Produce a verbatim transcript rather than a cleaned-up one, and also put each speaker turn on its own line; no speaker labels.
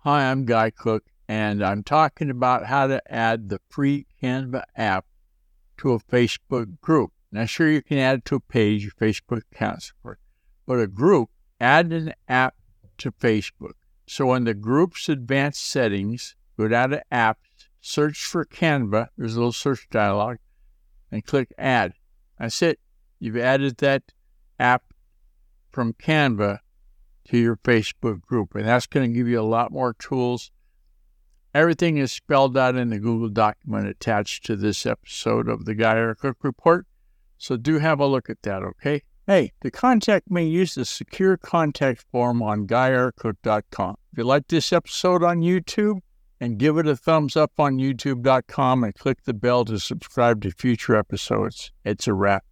Hi, I'm Guy Cook, and I'm talking about how to add the free Canva app to a Facebook group. Now, sure, you can add it to a page, your Facebook account support, but a group, add an app to Facebook. So in the group's advanced settings, go down to apps, search for Canva, there's a little search dialog, and click add. That's it. You've added that app from Canva to your Facebook group, and that's going to give you a lot more tools. Everything is spelled out in the Google document attached to this episode of the Guy R. Cook Report, so do have a look at that, okay? Hey, to contact me, use the secure contact form on guy r cook dot com. If you like this episode on YouTube, and give it a thumbs up on youtube dot com and click the bell to subscribe to future episodes. It's a wrap.